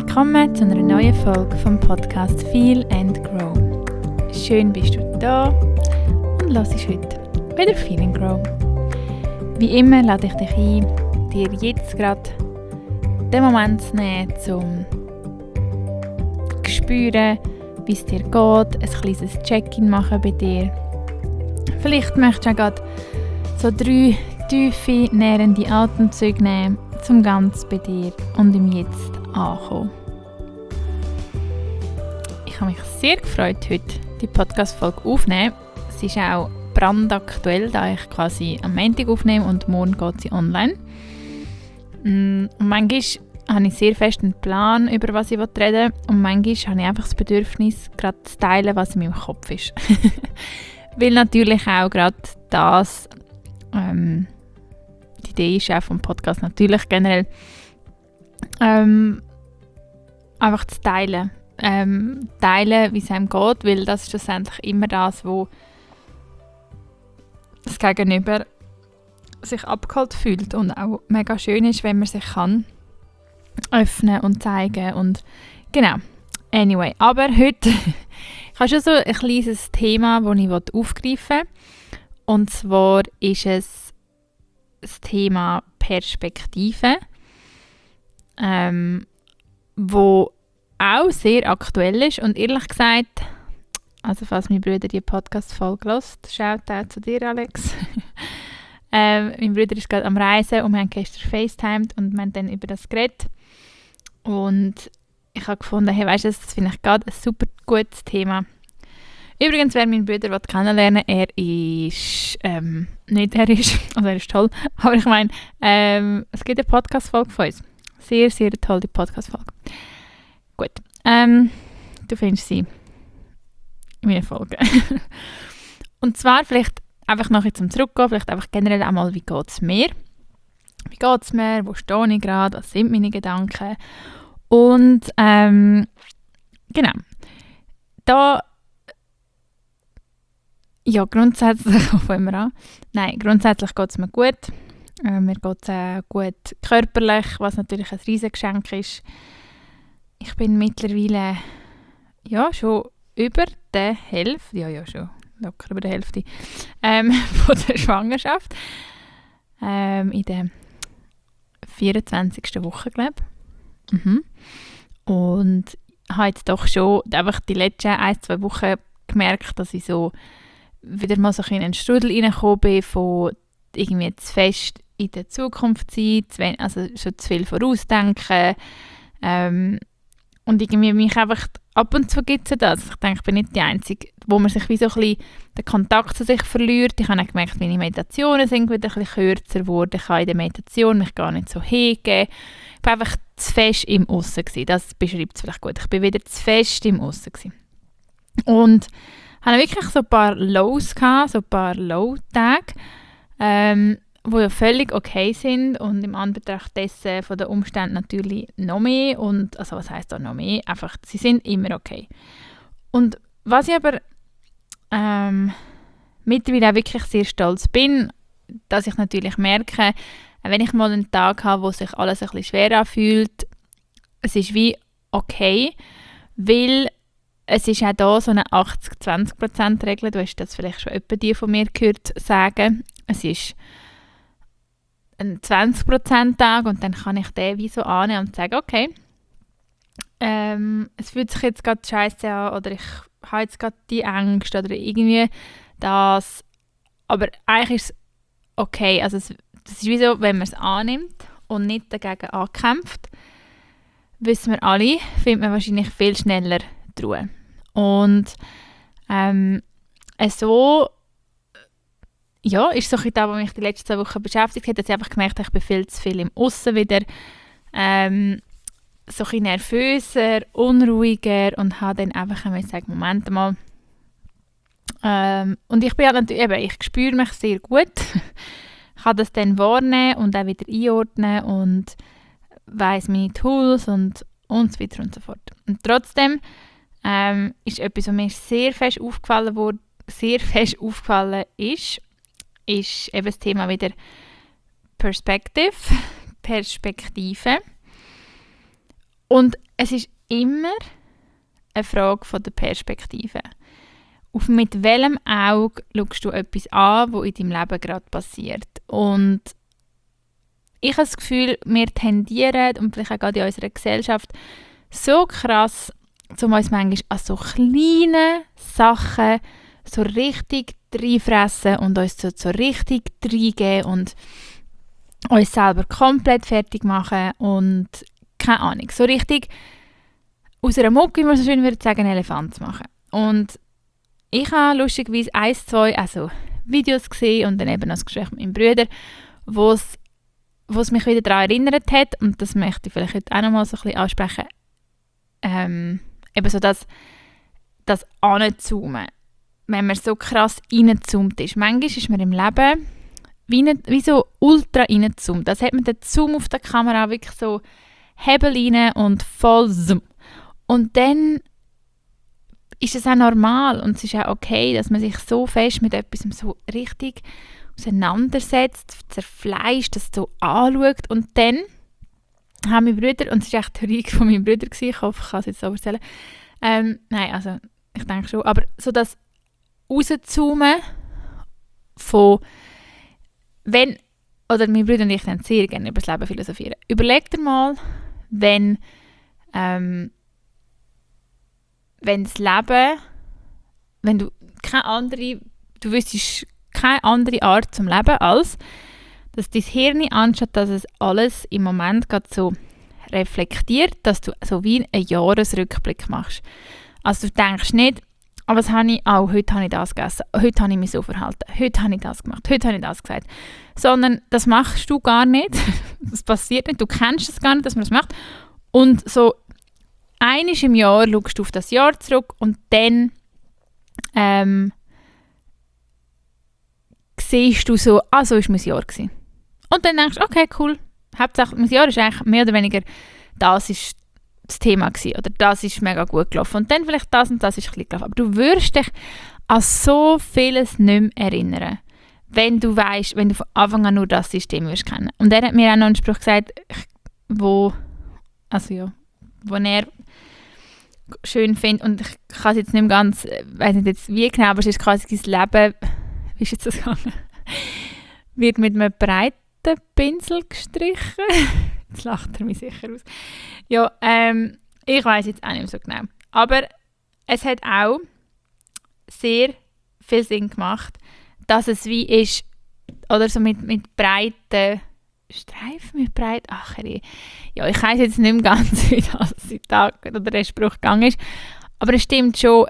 Willkommen zu einer neuen Folge vom Podcast Feel and Grow. Schön bist du da und hörst heute wieder Feel and Grow. Wie immer lade ich dich ein, dir jetzt gerade den Moment zu nehmen, um zu spüren, wie es dir geht, ein kleines Check-in machen bei dir. Vielleicht möchtest du auch gerade so 3 tiefe, nährende Atemzüge nehmen, um ganz bei dir und im Jetzt ankommen. Ich habe mich sehr gefreut, heute die Podcast-Folge aufzunehmen. Es ist auch brandaktuell, da ich quasi am Montag aufnehme und morgen geht sie online. Und manchmal habe ich sehr fest einen Plan, über was ich reden will. Und manchmal habe ich einfach das Bedürfnis, gerade zu teilen, was in meinem Kopf ist. Weil natürlich auch gerade das, die Idee ist auch vom Podcast natürlich generell, einfach zu teilen. Teilen, wie es einem geht, weil das ist schlussendlich immer das, wo das Gegenüber sich abgeholt fühlt und auch mega schön ist, wenn man sich kann öffnen und zeigen und genau. Anyway, aber heute ich habe schon so ein kleines Thema, das ich aufgreifen will. Und zwar ist es das Thema Perspektive, wo auch sehr aktuell ist und ehrlich gesagt, also falls mein Bruder die Podcast-Folge hört, Shoutout zu dir, Alex. Mein Bruder ist gerade am Reisen und wir haben gestern FaceTimed und wir haben dann über das geredet. Und ich habe gefunden, hey, weißt du, das finde ich gerade ein super gutes Thema. Übrigens, wer meinen Bruder kennenlernen will, er ist toll, aber ich meine, es gibt eine Podcast-Folge von uns. Sehr, sehr tolle Podcast-Folge. Gut, du findest sie in meiner Folge. Und zwar vielleicht einfach noch zum Zurückgehen, vielleicht einfach generell einmal, wie geht es mir? Wie geht es mir? Wo stehe ich gerade? Was sind meine Gedanken? Und genau, da ja, grundsätzlich, fangen wir an. Nein, grundsätzlich geht es mir gut. Mir geht es gut körperlich, was natürlich ein Riesengeschenk ist. Ich bin mittlerweile ja, schon über der Hälfte, ja schon locker über der Hälfte von der Schwangerschaft. In der 24. Woche, glaube ich. Und habe jetzt doch schon einfach die letzten 1-2 Wochen gemerkt, dass ich so wieder mal so in einen Strudel reingekommen bin, von irgendwie zu fest in der Zukunft sein, also schon zu viel vorausdenken. Und irgendwie mich einfach ab und zu gibt es das. Ich denke, ich bin nicht die Einzige, wo man sich wie so ein bisschen den Kontakt zu sich verliert. Ich habe auch gemerkt, meine Meditationen sind wieder ein bisschen kürzer geworden. Ich kann in der Meditation mich gar nicht so hingeben. Ich war einfach zu fest im Aussen gewesen. Das beschreibt es vielleicht gut. Ich bin wieder zu fest im Aussen gewesen. Und hatte wirklich so ein paar Lows gehabt, so ein paar Low-Tage, die ja völlig okay sind und im Anbetracht dessen von den Umständen natürlich noch mehr. Und, also was heisst da noch mehr? Einfach, sie sind immer okay. Und was ich aber mittlerweile auch wirklich sehr stolz bin, dass ich natürlich merke, wenn ich mal einen Tag habe, wo sich alles ein bisschen schwer anfühlt, es ist wie okay, weil es ist auch da so eine 80-20%-Regel, du hast das vielleicht schon etwa die von mir gehört sagen. Es ist ein 20%-Tag und dann kann ich den wie so annehmen und sagen, okay, es fühlt sich jetzt gerade scheiße an oder ich habe jetzt gerade die Ängste oder irgendwie das, aber eigentlich ist es okay, also das ist wie so, wenn man es annimmt und nicht dagegen ankämpft, wissen wir alle, findet man wahrscheinlich viel schneller die Ruhe. Und so ja, ist so das, was mich die letzten 2 Wochen beschäftigt hat, dass ich einfach gemerkt habe, ich bin viel zu viel im Aussen wieder, so ein bisschen nervöser, unruhiger und habe dann einfach gesagt, Moment mal. Und ich bin halt natürlich, eben, ich spüre mich sehr gut, ich kann das dann wahrnehmen und auch wieder einordnen und weiss meine Tools und so weiter und so fort. Und trotzdem ist etwas, was mir sehr fest aufgefallen ist eben das Thema wieder Perspektive. Und es ist immer eine Frage von der Perspektive. Mit welchem Auge schaust du etwas an, was in deinem Leben gerade passiert? Und ich habe das Gefühl, wir tendieren, und vielleicht auch gerade in unserer Gesellschaft, so krass, um uns manchmal an so kleine Sachen so richtig reinfressen und uns so richtig reingeben und uns selber komplett fertig machen und keine Ahnung, so richtig aus einer Mucke, wie man so schön würde sagen, einen Elefant zu machen. Und ich habe lustigerweise 2 Videos gesehen und dann eben noch das Gespräch mit meinem Bruder, wo es mich wieder daran erinnert hat, und das möchte ich vielleicht heute auch nochmal so ein bisschen ansprechen, eben so das Anzoomen, wenn man so krass reingezoomt ist. Manchmal ist man im Leben wie so ultra reingezoomt. Das hat man den Zoom auf der Kamera wirklich so Hebel rein und voll zoom. Und dann ist es auch normal und es ist auch okay, dass man sich so fest mit etwas so richtig auseinandersetzt, zerfleischt, das so anschaut. Und dann haben meine Brüder, und es war echt die Theorie von meinem Bruder, ich hoffe, ich kann es jetzt so erzählen. Nein, also ich denke schon, aber so das Rauszoomen von wenn, oder meine Brüder und ich dann sehr gerne über das Leben philosophieren. Überleg dir mal, wenn das Leben, wenn du du wüsstest keine andere Art zum Leben, als dass dein Hirn, anstatt dass es alles im Moment gerade so reflektiert, dass du so wie einen Jahresrückblick machst. Also du denkst nicht, aber heute habe ich das gegessen, heute habe ich mich so verhalten, heute habe ich das gemacht, heute habe ich das gesagt. Sondern das machst du gar nicht, das passiert nicht, du kennst es gar nicht, dass man das macht. Und so einmal im Jahr schaust du auf das Jahr zurück und dann siehst du so, so war mein Jahr gewesen. Und dann denkst du, okay, cool, Hauptsache mein Jahr ist eigentlich mehr oder weniger, das ist das Thema gewesen, oder das ist mega gut gelaufen. Und dann vielleicht das und das ist ein bisschen gelaufen. Aber du wirst dich an so vieles nicht mehr erinnern, wenn du von Anfang an nur das System wirst kennen. Und er hat mir auch noch einen Spruch gesagt, wo er schön findet, und ich kann es jetzt nicht mehr ganz, weiß nicht jetzt wie genau, aber es ist quasi sein Leben, wie ist jetzt das gegangen, wird mit einem breiten Pinsel gestrichen. Jetzt lacht er mich sicher aus. Ja, ich weiß jetzt auch nicht mehr so genau. Aber es hat auch sehr viel Sinn gemacht, dass es wie ist, oder so mit breiten Streifen, mit breit, ja, ich weiß jetzt nicht mehr ganz, wie das Zitat oder der Spruch gegangen ist, aber es stimmt schon,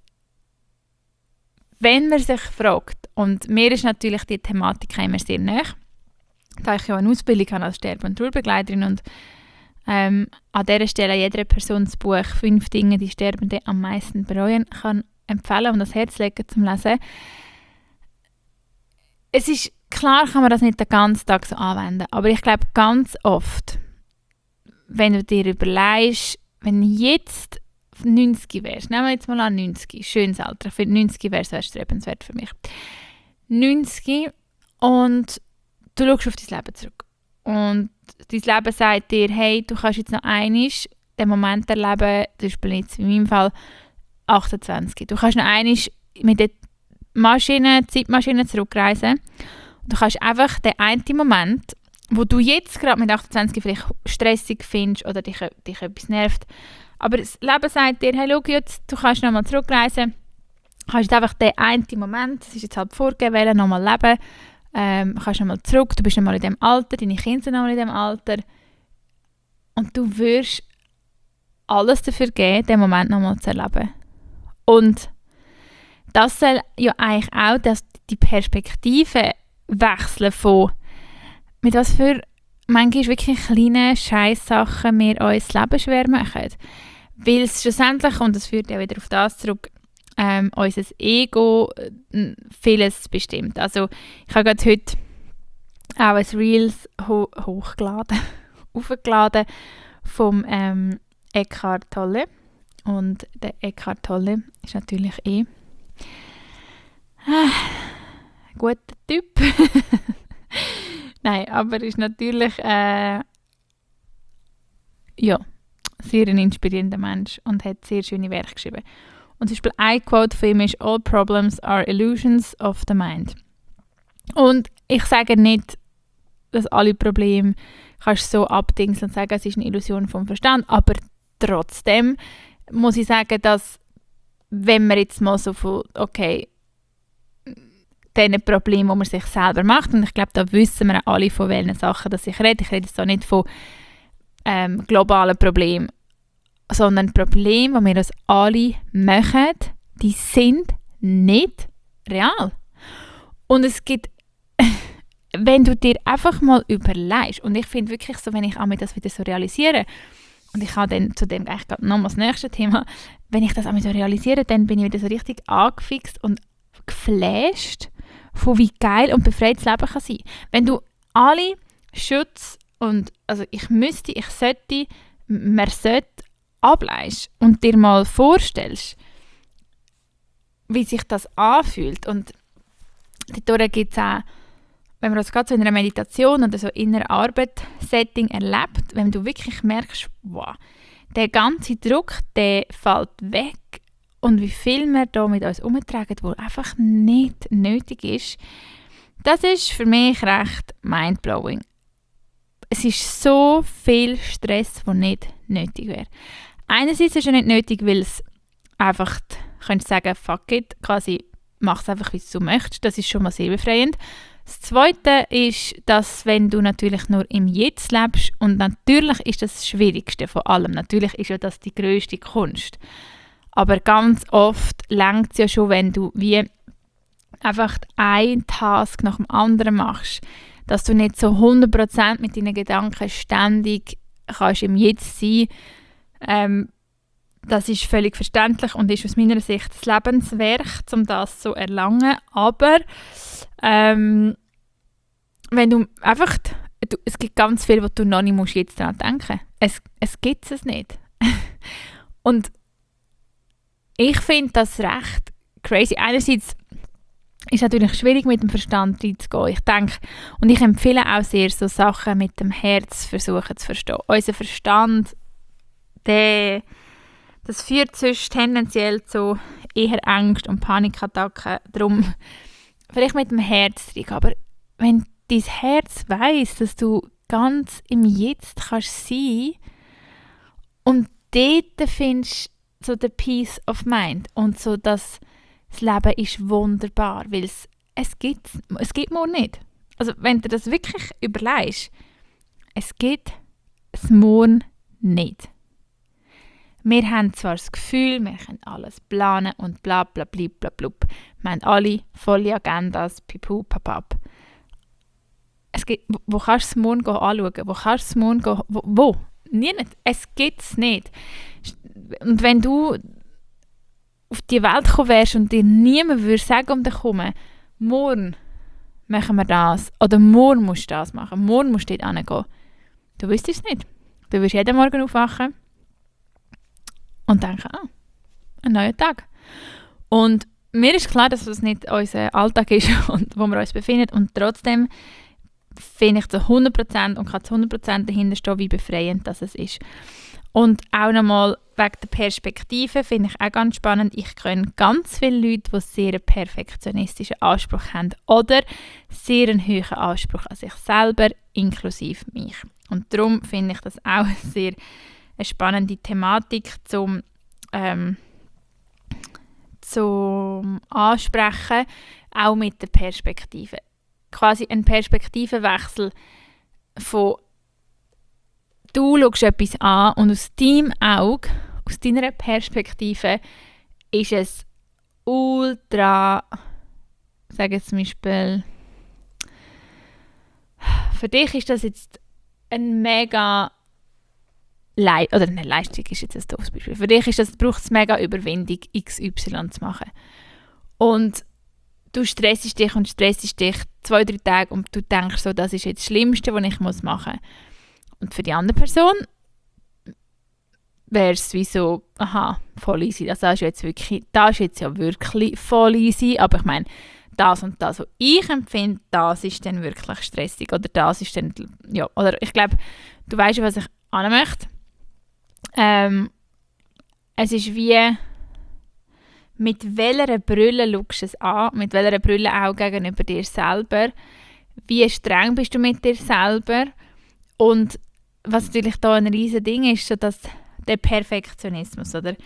wenn man sich fragt, und mir ist natürlich die Thematik immer sehr nahe, da ich ja eine Ausbildung habe als Sterbe- und Trauerbegleiterin und an dieser Stelle jeder Person das Buch «5 Dinge, die Sterbende am meisten bereuen» kann empfehlen und ans Herz legen zum Lesen. Es ist klar, kann man das nicht den ganzen Tag so anwenden, aber ich glaube ganz oft, wenn du dir überlegst, wenn jetzt 90 wärst, nehmen wir jetzt mal an 90, schönes Alter, ich finde 90 wäre so erstrebenswert für mich. 90 und du schaust auf dein Leben zurück und dein Leben sagt dir, hey, du kannst jetzt noch einmal den Moment erleben, zum Beispiel jetzt in meinem Fall 28. Du kannst noch einmal mit der Zeitmaschine zurückreisen. Du kannst einfach den einen Moment, wo du jetzt gerade mit 28 vielleicht stressig findest oder dich etwas nervt, aber das Leben sagt dir, hey, schau jetzt, du kannst nochmal zurückreisen, kannst einfach den einen Moment, das ist jetzt halt vorgewählt, nochmal leben, kannst nochmal zurück, du bist nochmal in dem Alter, deine Kinder sind nochmal in dem Alter und du wirst alles dafür geben, den Moment nochmal zu erleben. Und das soll ja eigentlich auch die Perspektive wechseln von mit was für manchmal wirklich kleine Scheisssachen wir uns das Leben schwer machen. Weil es schlussendlich, und das führt ja wieder auf das zurück, unser Ego vieles bestimmt. Also ich habe gerade heute auch ein Reels hochgeladen, aufgeladen vom Eckhart Tolle. Und der Eckhart Tolle ist natürlich ein guter Typ. Nein, aber ist natürlich ja, sehr ein inspirierender Mensch und hat sehr schöne Werke geschrieben. Und zum Beispiel ein Quote von ihm ist «All problems are illusions of the mind». Und ich sage nicht, dass alle Probleme kannst du so abdingseln und sagen, es ist eine Illusion vom Verstand, aber trotzdem muss ich sagen, dass wenn man jetzt mal so von, okay, diesen Problemen, die man sich selber macht, und ich glaube, da wissen wir alle, von welchen Sachen dass ich rede jetzt da nicht von globalen Problemen, sondern Probleme, die wir uns alle machen, die sind nicht real. Und es gibt, wenn du dir einfach mal überlegst, und ich finde wirklich so, wenn ich auch das wieder so realisiere, und ich habe dann zu dem eigentlich noch mal das nächste Thema, wenn ich das auch so realisiere, dann bin ich wieder so richtig angefixt und geflasht von wie geil und befreit das Leben kann sein. Wenn du alle Schutz und, also man sollte ableist und dir mal vorstellst, wie sich das anfühlt. Und dadurch gibt es auch, wenn man das gerade so in einer Meditation oder so in einer Arbeitssetting erlebt, wenn du wirklich merkst, wow, der ganze Druck, der fällt weg und wie viel wir da mit uns umtragen, wo einfach nicht nötig ist, das ist für mich recht mindblowing. Es ist so viel Stress, der nicht nötig wäre. Einerseits ist es nicht nötig, weil es einfach, könntest sagen, fuck it, quasi mach es einfach, wie du möchtest. Das ist schon mal sehr befreiend. Das Zweite ist, dass wenn du natürlich nur im Jetzt lebst, und natürlich ist das Schwierigste von allem, natürlich ist ja das die grösste Kunst, aber ganz oft reicht es ja schon, wenn du wie einfach einen Task nach dem anderen machst, dass du nicht so 100% mit deinen Gedanken ständig kannst im Jetzt sein. Das ist völlig verständlich und ist aus meiner Sicht das Lebenswerk, um das zu erlangen. Aber wenn du einfach, es gibt ganz viel, was du noch nicht musst jetzt daran denken. Es gibt es nicht. Und ich finde das recht crazy. Einerseits ist es natürlich schwierig, mit dem Verstand reinzugehen. Ich denke, und ich empfehle auch sehr, so Sachen mit dem Herz versuchen zu verstehen. Unser Verstand, das führt sonst tendenziell zu eher Angst und Panikattacken. Darum vielleicht mit dem Herz rein. Aber wenn dein Herz weiss, dass du ganz im Jetzt kannst sein und dort findest so the peace of mind und so, dass das Leben ist wunderbar, weil es gibt morgen nicht. Also wenn du das wirklich überlegst, es gibt es morgen nicht. Wir haben zwar das Gefühl, wir können alles planen und bla bla bla bla bla. Wir haben alle volle Agendas, pipu, papap. Wo kannst du es morgen anschauen? Wo kannst du es morgen wo? Nicht. Es gibt es nicht. Und wenn du auf die Welt gekommen wärst und dir niemand würde sagen um dich herum, morgen machen wir das oder morgen musst du das machen, morgen musst du dort hingehen. Du wüsstest es nicht. Du wirst jeden Morgen aufwachen und denken, ein neuer Tag. Und mir ist klar, dass das nicht unser Alltag ist, und wo wir uns befinden, und trotzdem finde ich zu 100% und kann zu 100% dahinter stehen, wie befreiend das ist. Und auch nochmal wegen der Perspektive finde ich auch ganz spannend. Ich kenne ganz viele Leute, die sehr einen perfektionistischen Anspruch haben oder sehr einen hohen Anspruch an sich selber, inklusive mich. Und darum finde ich das auch sehr eine spannende Thematik zum Ansprechen, auch mit der Perspektive. Quasi ein Perspektivenwechsel von du schaust etwas an und aus deinem Auge, aus deiner Perspektive, ist es ultra, sage zum Beispiel, für dich ist das jetzt ein mega oder eine Leistung ist jetzt ein doofes Beispiel. Für dich braucht es mega Überwindung, XY zu machen. Und du stressst dich 2-3 Tage und du denkst so, das ist jetzt das Schlimmste, was ich machen muss. Und für die andere Person wäre es wie so, aha, voll easy. Das ist jetzt ja wirklich voll easy. Aber ich meine, das und das, was ich empfinde, das ist dann wirklich stressig. Oder das ist dann, ja, oder ich glaube, du weißt, was ich anmöchte. Es ist wie, mit welcher Brille schaust du es an, mit welcher Brille auch gegenüber dir selber, wie streng bist du mit dir selber und was natürlich da ein riesen Ding ist, so dass der Perfektionismus, oder?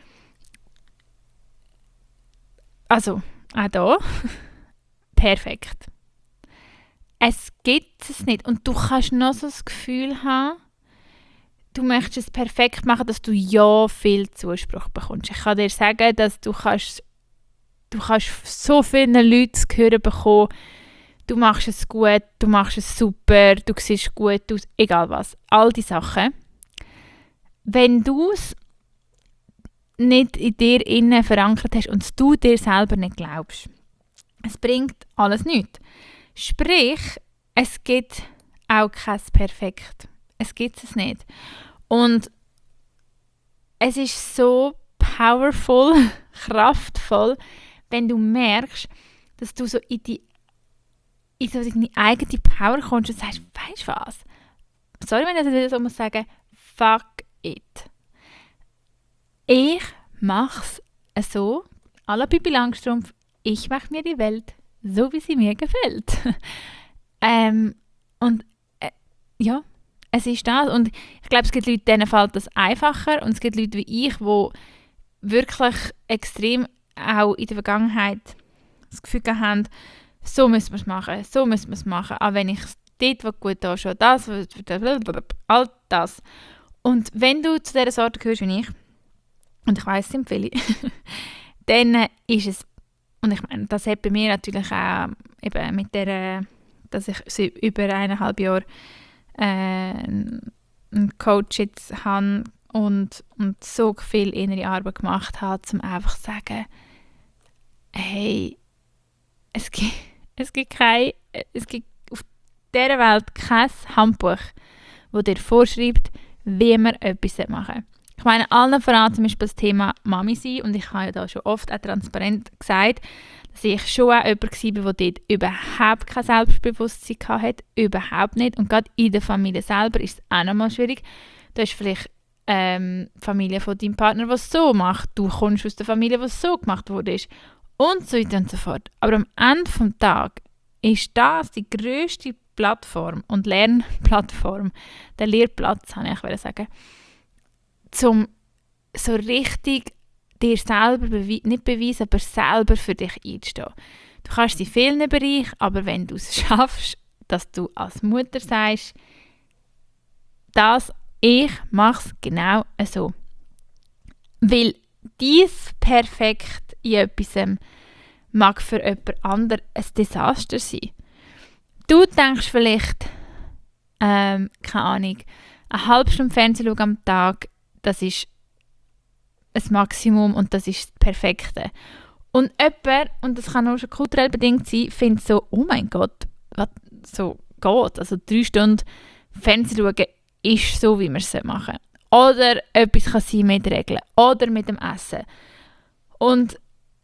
Also, auch da, perfekt. Es gibt es nicht und du kannst noch so das Gefühl haben, du möchtest es perfekt machen, dass du ja viel Zuspruch bekommst. Ich kann dir sagen, dass du kannst so vielen Leuten zu hören bekommen, du machst es gut, du machst es super, du siehst gut aus, egal was. All die Sachen. Wenn du es nicht in dir innen verankert hast und du dir selber nicht glaubst, es bringt alles nichts. Sprich, es gibt auch kein Perfekt. Es gibt es nicht. Und es ist so powerful, kraftvoll, wenn du merkst, dass du so in deine eigene Power kommst und sagst, weißt du was? Sorry, wenn ich das wieder so muss sagen, fuck it. Ich mache es so, à la Pippi Langstrumpf, ich mache mir die Welt so, wie sie mir gefällt. Ja, es ist das. Und ich glaube, es gibt Leute, denen fällt das einfacher und es gibt Leute wie ich, die wirklich extrem auch in der Vergangenheit das Gefühl haben, so müssen wir es machen, so müssen wir es machen. Auch wenn ich es dort gut da schon das, all das. Und wenn du zu dieser Sorte gehörst wie ich, und ich weiss, es sind viele, dann ist es, und ich meine, das hat bei mir natürlich auch eben mit der, dass ich über 1,5 Jahre einen Coach jetzt habe und so viel innere Arbeit gemacht habe, um einfach zu sagen, hey, es gibt auf dieser Welt kein Handbuch, das dir vorschreibt, wie man etwas machen soll. Ich meine, allen voran zum Beispiel das Thema Mami sein, und ich habe ja da schon oft auch transparent gesagt, dass ich schon auch jemand war, der dort überhaupt kein Selbstbewusstsein hatte, überhaupt nicht. Und gerade in der Familie selber ist es auch nochmal schwierig. Du hast vielleicht Familie von deinem Partner, die es so macht. Du kommst aus der Familie, wo es so gemacht wurde. Und so weiter und so fort. Aber am Ende des Tages ist das die grösste Plattform und Lernplattform, der Lehrplatz, habe ich sagen, um so richtig dir selber, nicht beweisen, aber selber für dich einzustehen. Du kannst in vielen Bereichen, aber wenn du es schaffst, dass du als Mutter sagst, ich mache es genau so. Weil dies perfekt in etwas mag für jemand anderes ein Desaster sein. Du denkst vielleicht, keine Ahnung, eine halbe Stunde Fernsehen schauen am Tag, das ist ein Maximum und das ist das Perfekte. Und jemand, und das kann auch schon kulturell bedingt sein, findet so, oh mein Gott, was so geht. Also 3 Stunden Fernsehen schauen ist so, wie wir es machen. Oder etwas kann sein mit Regeln. Oder mit dem Essen. Und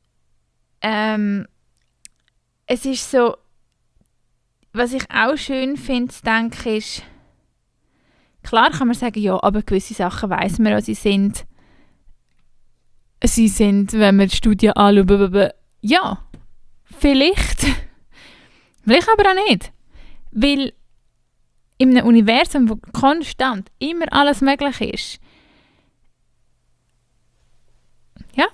es ist so, was ich auch schön finde, zu denken ist, klar kann man sagen, ja, aber gewisse Sachen weiss man, sie sind, wenn man die Studien anschaut, ja, vielleicht aber auch nicht. Weil in einem Universum, wo konstant immer alles möglich ist, ja,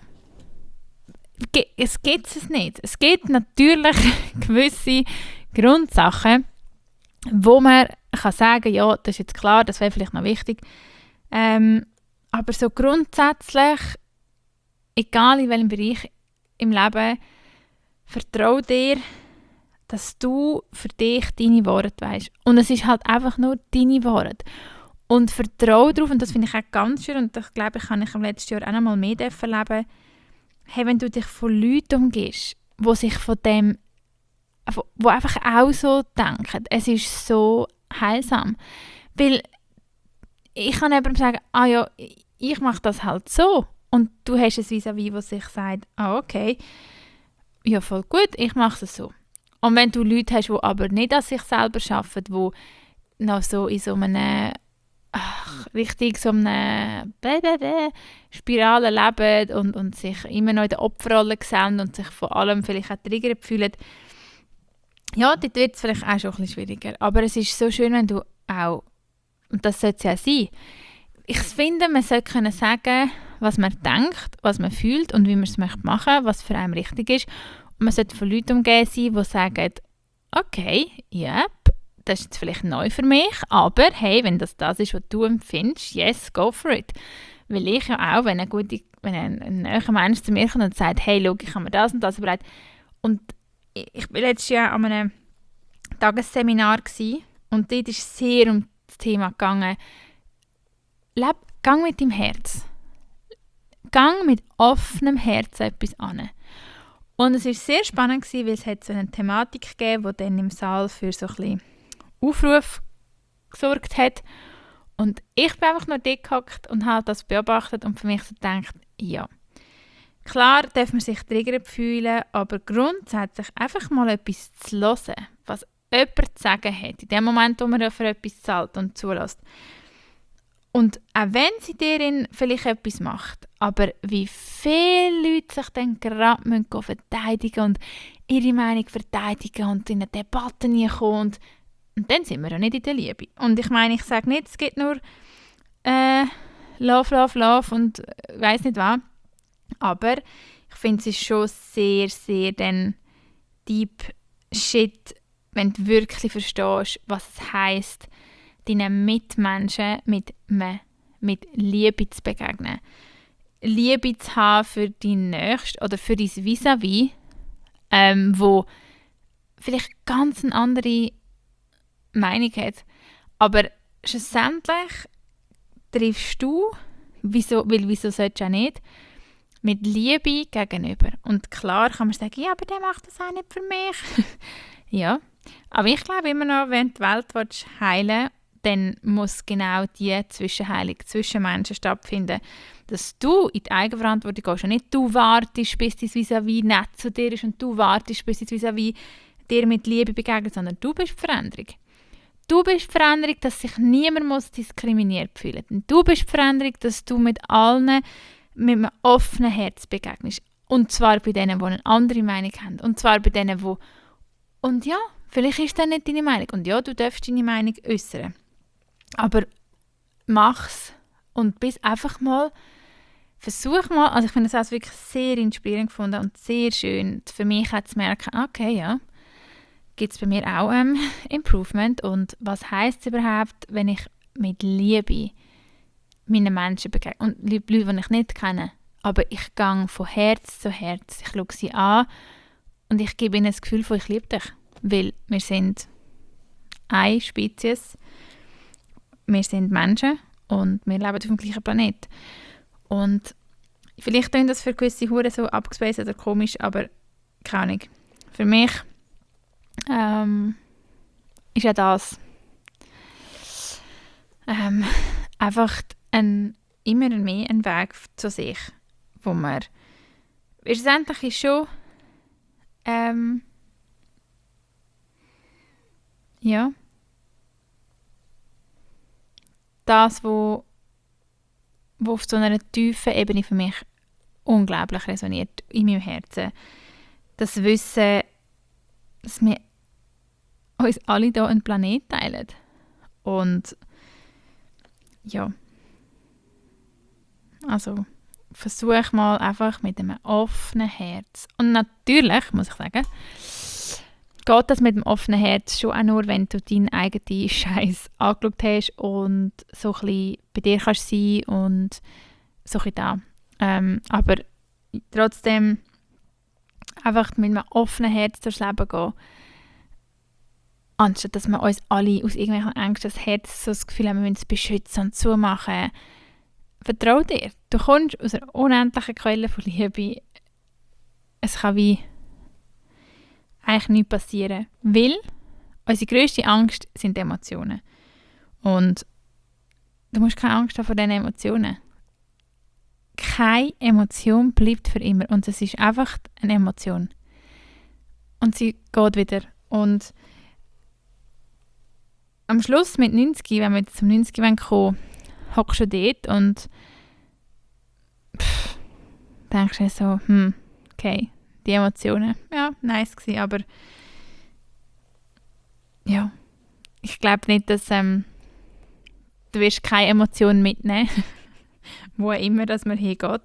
es gibt es nicht. Es gibt natürlich gewisse Grundsachen, wo man kann sagen, ja, das ist jetzt klar, das wäre vielleicht noch wichtig. Aber so grundsätzlich, egal in welchem Bereich im Leben, vertrau dir, dass du für dich deine Worte weisst. Und es ist halt einfach nur deine Worte. Und vertrau darauf, und das finde ich auch ganz schön, und das glaube ich, kann ich im letzten Jahr auch noch mal mehr erleben, hey, wenn du dich von Leuten umgibst, die sich von dem, die einfach auch so denken, es ist so heilsam. Weil ich kann jemandem sagen, ja, ich mache das halt so. Und du hast es vis-à-vis, was sich sagt, okay, ja, voll gut, ich mache es so. Und wenn du Leute hast, die aber nicht an sich selber arbeiten, die noch so in so einem richtig so eine Spirale leben und sich immer noch in der Opferrolle sehen und sich von allem vielleicht auch triggert fühlen, ja, dort wird es vielleicht auch schon ein bisschen schwieriger. Aber es ist so schön, wenn du auch, und das sollte es ja sein, ich finde, man sollte können sagen, was man denkt, was man fühlt und wie man es machen möchte, was für einen richtig ist. Und man sollte von Leuten umgeben sein, die sagen, okay, yep, das ist jetzt vielleicht neu für mich, aber hey, wenn das ist, was du empfindest, yes, go for it. Weil ich ja auch, wenn ein neuer Mensch zu mir kommt und sagt, hey, schau, ich habe mir das und das überlegt. Und ich war letztes Jahr an einem Tagesseminar gewesen, und dort ist es sehr um das Thema gegangen, gang mit deinem Herz. Gang mit offenem Herzen etwas an. Und es war sehr spannend gewesen, weil es hat so eine Thematik gegeben, die dann im Saal für so ein bisschen Aufruf gesorgt hat. Und ich bin einfach nur dort gehockt und habe das beobachtet und für mich so gedacht, ja, klar darf man sich triggert fühlen, aber grundsätzlich einfach mal etwas zu hören, was jemand zu sagen hat, in dem Moment, wo man für etwas zahlt und zulässt. Und auch wenn sie dir vielleicht etwas macht, aber wie viele Leute sich dann gerade verteidigen und ihre Meinung verteidigen und in eine Debatte kommen, und dann sind wir ja nicht in der Liebe. Und ich meine, ich sage nicht, es gibt nur Love, Love, Love und weiss nicht was. Aber ich finde, es ist schon sehr, sehr dann deep shit, wenn du wirklich verstehst, was es heisst, deinen Mitmenschen mit Liebe zu begegnen. Liebe zu haben für deinen Nächsten oder für dein Vis-à-vis, wo vielleicht ganz eine andere Meinung hat. Aber schlussendlich triffst du, wieso solltest du auch nicht, mit Liebe gegenüber. Und klar kann man sagen, ja, aber der macht das auch nicht für mich. Ja, aber ich glaube immer noch, wenn du die Welt heilen willst, dann muss genau die Zwischenheilung zwischen Menschen stattfinden. Dass du in die Eigenverantwortung gehst und nicht du wartest, bis dein Vis-à-vis nett zu dir ist und du wartest, bis dein Vis-à-vis dir mit Liebe begegnet, sondern du bist die Veränderung. Du bist die Veränderung, dass sich niemand muss diskriminiert fühlen muss. Du bist die Veränderung, dass du mit allen mit einem offenen Herz begegnest. Und zwar bei denen, die eine andere Meinung haben. Und zwar bei denen, die... Und ja, vielleicht ist das nicht deine Meinung. Und ja, du darfst deine Meinung äußern. Aber mach's und bist einfach mal... Versuch mal, also ich finde das auch wirklich sehr inspirierend gefunden und sehr schön für mich auch zu merken, okay, ja, gibt es bei mir auch Improvement. Und was heisst es überhaupt, wenn ich mit Liebe meinen Menschen begegne? Und Leute, die ich nicht kenne. Aber ich gehe von Herz zu Herz. Ich schaue sie an und ich gebe ihnen das Gefühl von, ich liebe dich. Weil wir sind eine Spezies. Wir sind Menschen und wir leben auf dem gleichen Planeten. Und vielleicht klingt das für gewisse Huren so abgespaced oder komisch, aber keine Ahnung. Für mich ist ja das einfach immer mehr ein Weg zu sich, wo man schlussendlich ist schon ja das, wo auf so einer tiefen Ebene für mich unglaublich resoniert in meinem Herzen. Das Wissen, dass wir uns alle hier einen Planet teilen. Und ja, also versuch mal einfach mit einem offenen Herz. Und natürlich, muss ich sagen, geht das mit dem offenen Herz schon auch nur, wenn du deinen eigenen Scheiß angeschaut hast und so ein bisschen bei dir kannst sein und so ein bisschen da. Aber trotzdem einfach mit einem offenen Herz durchs Leben gehen, anstatt dass wir uns alle aus irgendwelchen Ängsten das Herz so das Gefühl haben, wir müssen es beschützen und zumachen. Vertrau dir. Du kommst aus einer unendlichen Quelle von Liebe. Es kann wie eigentlich nichts passieren, weil unsere grösste Angst sind Emotionen. Und du musst keine Angst haben vor diesen Emotionen. Keine Emotion bleibt für immer und es ist einfach eine Emotion. Und sie geht wieder. Und am Schluss mit 90, wenn wir jetzt zum 90 kommen, hockst du dort und denkst du so, okay, die Emotionen, ja, nice gewesen, aber ja, ich glaube nicht, dass du wirst keine Emotionen mitnehmen, wo immer, dass man hingeht.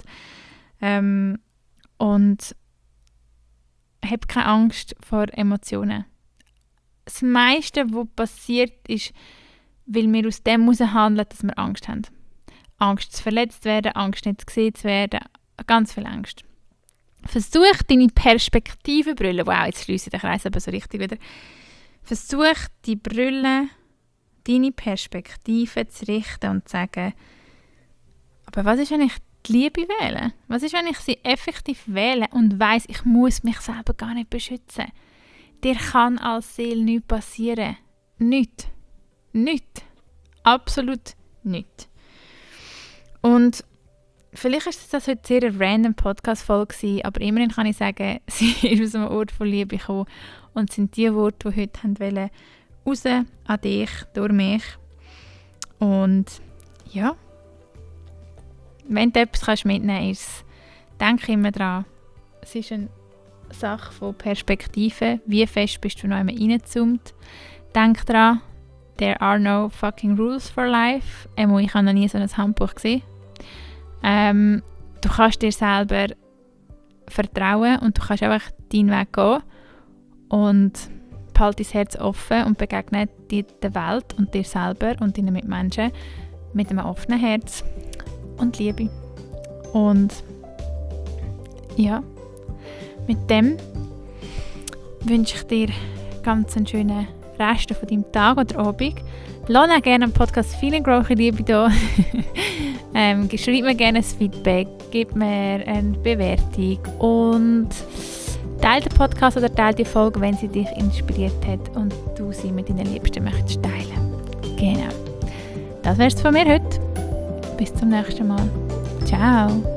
Und hab keine Angst vor Emotionen. Das meiste, was passiert, ist, weil wir aus dem heraus handeln, dass wir Angst haben. Angst, verletzt zu werden, Angst, nicht gesehen zu werden, ganz viel Angst. Versuch deine Perspektivenbrille, wow, jetzt schließe ich den Kreis aber so richtig wieder. Versuch die Brille, deine Perspektive zu richten und zu sagen, aber was ist, wenn ich die Liebe wähle? Was ist, wenn ich sie effektiv wähle und weiss, ich muss mich selber gar nicht beschützen? Dir kann als Seele nichts passieren. Nichts. Nichts. Absolut nichts. Und vielleicht ist das heute sehr eine random Podcast-Folge gewesen, aber immerhin kann ich sagen, sie ist aus einem Ort von Liebe gekommen und sind die Worte, die heute wollen, raus an dich, durch mich. Und ja, wenn du etwas mitnehmen kannst, denk immer daran, es ist eine Sache von Perspektive. Wie fest bist du noch einmal reingezoomt? Denk daran, there are no fucking rules for life. Ich habe noch nie so ein Handbuch gesehen. Du kannst dir selber vertrauen und du kannst einfach deinen Weg gehen und behalte dein Herz offen und begegne dir der Welt und dir selber und deinen Mitmenschen mit einem offenen Herz und Liebe. Und ja, mit dem wünsche ich dir ganz einen schönen Rest von deinem Tag oder Abend. Lass auch gerne am Podcast Feel & Grow Liebe da. Schreib mir gerne ein Feedback, gib mir eine Bewertung und teile den Podcast oder teile die Folge, wenn sie dich inspiriert hat und du sie mit deinen Liebsten möchtest teilen. Genau. Das wär's von mir heute. Bis zum nächsten Mal. Ciao.